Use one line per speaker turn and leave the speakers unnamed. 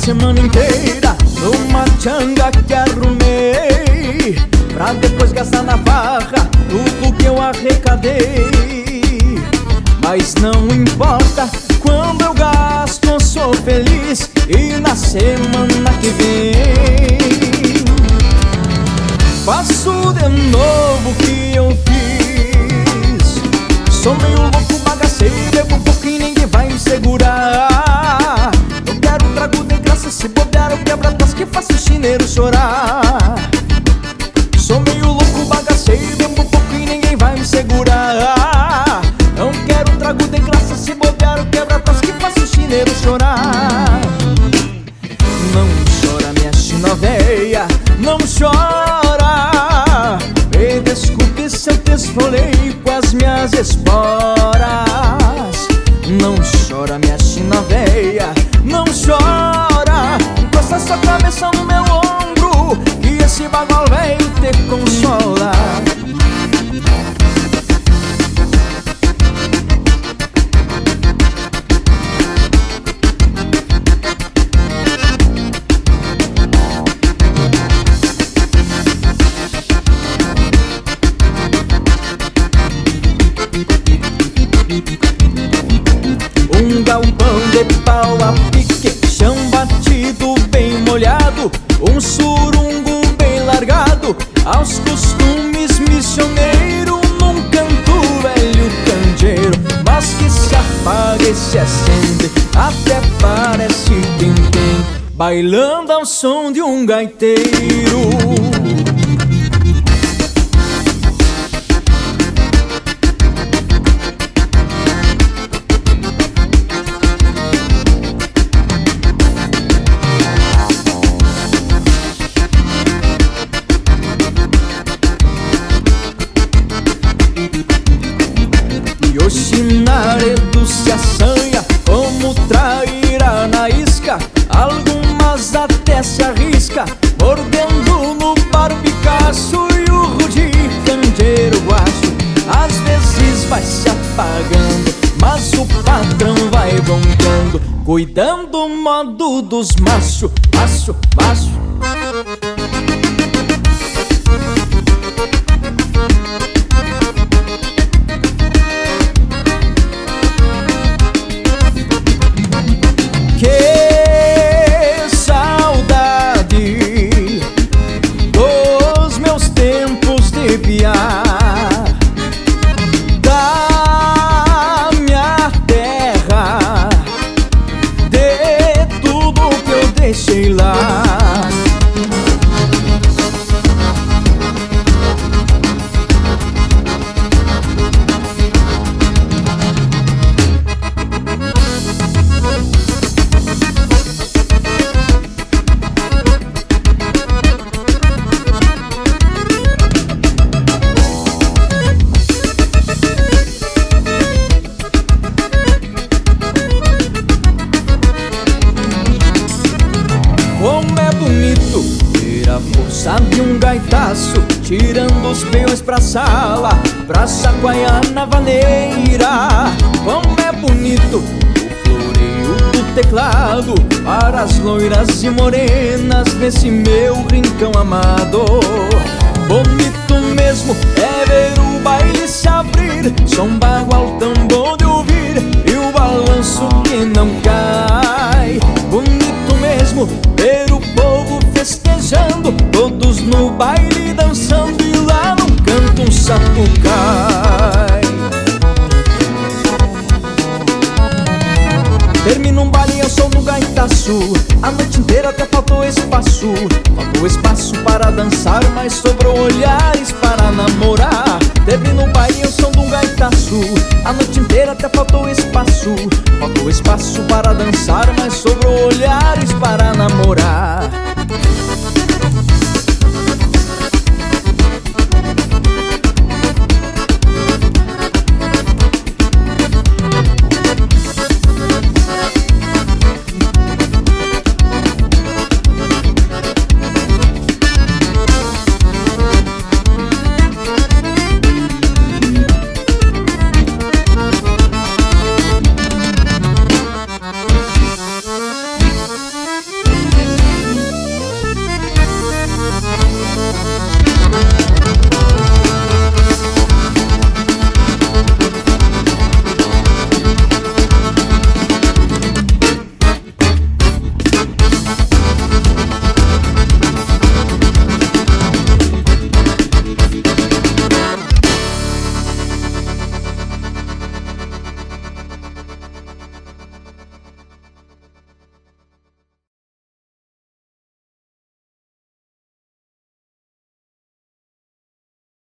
semana inteira numa tchanga que arrumei, pra depois gastar na farra tudo que eu arrecadei. Mas não importa, quando eu gasto eu sou feliz, e na semana que vem faço de novo o que eu fiz. Sou meio louco, bagaceiro, bebo um pouco e ninguém vai me segurar. Eu quero um trago de graça, se bobear eu quebro atrás que faço o chineiro chorar. Sou meio louco, bagaceiro, bebo um pouco e ninguém vai me segurar. Não quero um trago de graça, se bobear eu quebro atrás que faço o chineiro chorar. Não chora minha china véia, não chora. Me desculpe se eu te esfolei com as minhas esporas. Não chora minha china véia, não chora. Encosta sua cabeça no meu ombro, que esse bagual véio te consola. Um galpão de pau a pique, chão batido bem molhado, um surungo bem largado, aos costumes missioneiro, num canto velho candeeiro, mas que se apaga e se acende, até parece quem tem, bailando ao som de um gaiteiro. O chinaredo se assanha como trairá na isca, algumas até se arrisca, mordendo no barbicaço, e o rude candeeiro guacho às vezes vai se apagando, mas o patrão vai roncando, cuidando o modo dos macho, macho, macho. Que saudade dos meus tempos de piar, da minha terra, de tudo que eu deixei lá. Como é bonito ver a força de um gaitaço, tirando os peões pra sala, pra chacoalhar na vaneira. Como é bonito o floreio do teclado, para as loiras e morenas nesse meu rincão amado. Bonito mesmo é ver o baile se abrir, som bagual tão bom de ouvir, e o balanço que não cai. Bonito mesmo ver o povo festejando, todos no baile dançando, e lá no canto um sapucai. Termina um baile ao som do gaitaço, a noite inteira até faltou espaço. Faltou espaço para dançar, mas sobrou olhares para namorar. Termina um baile ao som do gaitaço, a noite inteira até faltou espaço. Faltou espaço para dançar, mas sobrou olhares para namorar.